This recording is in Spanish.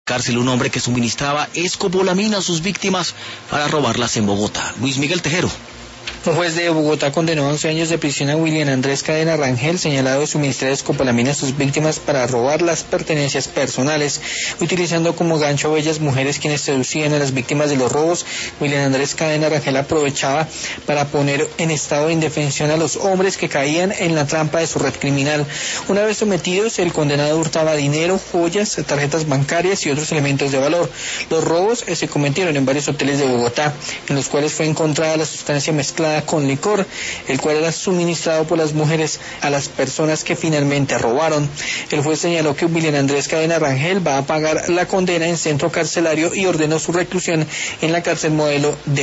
Cárcel un hombre que suministraba escopolamina a sus víctimas para robarlas en Bogotá. Luis Miguel Tejero. Un juez de Bogotá condenó a 11 años de prisión a William Andrés Cadena Rangel, señalado de suministrar escopolamina a sus víctimas para robar las pertenencias personales, utilizando como gancho a bellas mujeres quienes seducían a las víctimas de los robos. William Andrés Cadena Rangel aprovechaba para poner en estado de indefensión a los hombres que caían en la trampa de su red criminal. Una vez sometidos, el condenado hurtaba dinero, joyas, tarjetas bancarias y otros elementos de valor. Los robos se cometieron en varios hoteles de Bogotá, en los cuales fue encontrada la sustancia mezclada con licor, el cual era suministrado por las mujeres a las personas que finalmente robaron. El juez señaló que William Andrés Cadena Rangel va a pagar la condena en centro carcelario y ordenó su reclusión en la cárcel modelo de